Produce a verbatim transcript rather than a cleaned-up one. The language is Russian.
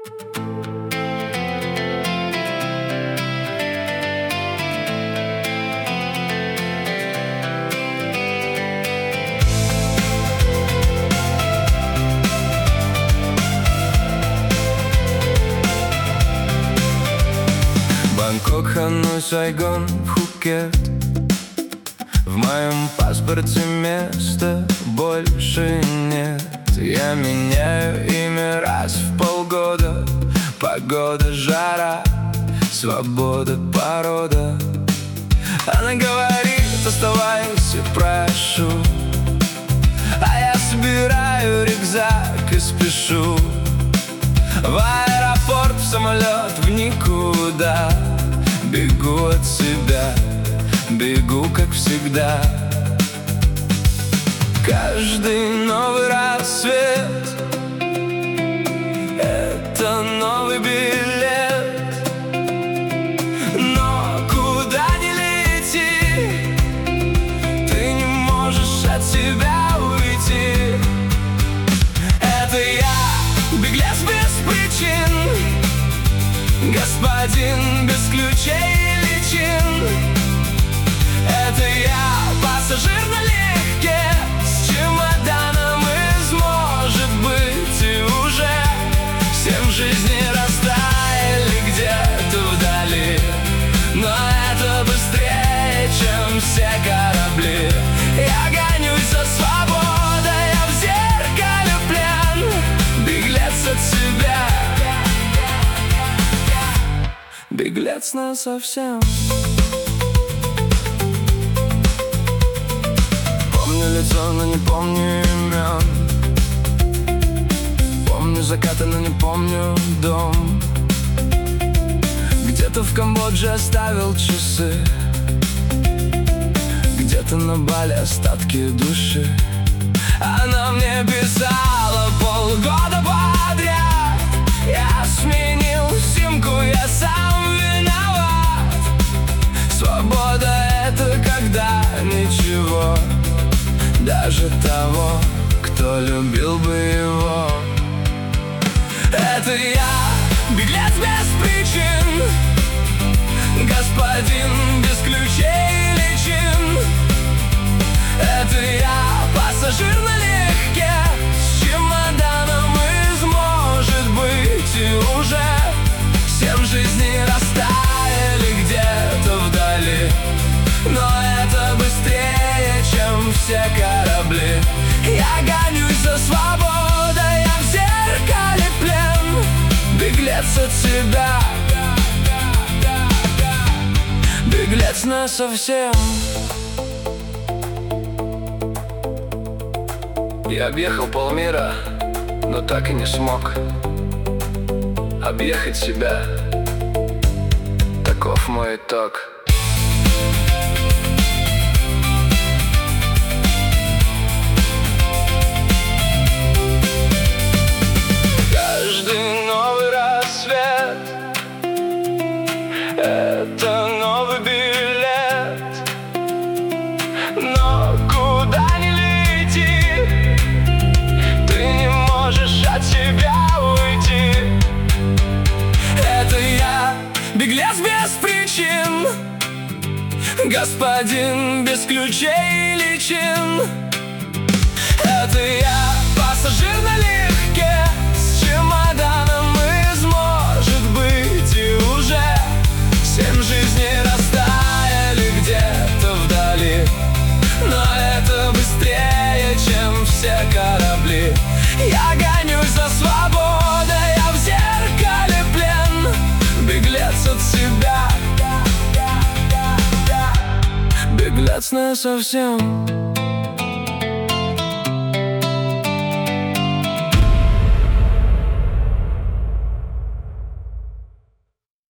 Бангкок, Ханой, Сайгон, Пхукет. В моем паспорте места больше нет. Я меняю имя раз в полгода. Погода, жара, свобода, порода. Она говорит: оставайся, прошу. А я собираю рюкзак и спешу в аэропорт, в самолет, в никуда. Бегу от себя, бегу, как всегда. Каждый новый рассвет — это новый билет. Но куда ни лети, ты не можешь от себя уйти. Это я, беглец без причин, господин без ключей и личин. Это я, пассажир налегке, с чемоданом из, может быть, и уже семь жизней растаяли где-то вдали. Но это быстрее, чем все корабли. Я гонюсь за свободой, я в зеркале плен, беглец от себя, беглец насовсем. Помню лицо, но не помню имен. Помню закаты, но не помню дом. Где-то в Камбодже оставил часы, где-то на Бали остатки души. Она мне писала полгода подряд: я сменил симку, я сам виноват. Свобода — это когда ничего, даже того, кто любил бы его. Это я, беглец без причин, господин без ключей и личин. Это я, пассажир налегке, с чемоданом из, может быть, и уже семь жизней растаяли где-то вдали. Но это быстрее, чем все корабли. Я гонюсь за свободой, я в зеркале плен, беглец от себя, беглец насовсем. Я объехал полмира, но так и не смог объехать себя. Таков мой итог. Каждый новый рассвет — это новый билет. Но куда ни лети, ты не можешь от себя уйти. Это я, беглец без причин, господин без ключей и личин. Это я, пассажир налегке, с чемоданом из, может быть, и уже семь жизней растаяли где-то вдали. Но это быстрее, чем все корабли. Я гонюсь за свободой, я в зеркале плен, беглец от себя, беглец насовсем.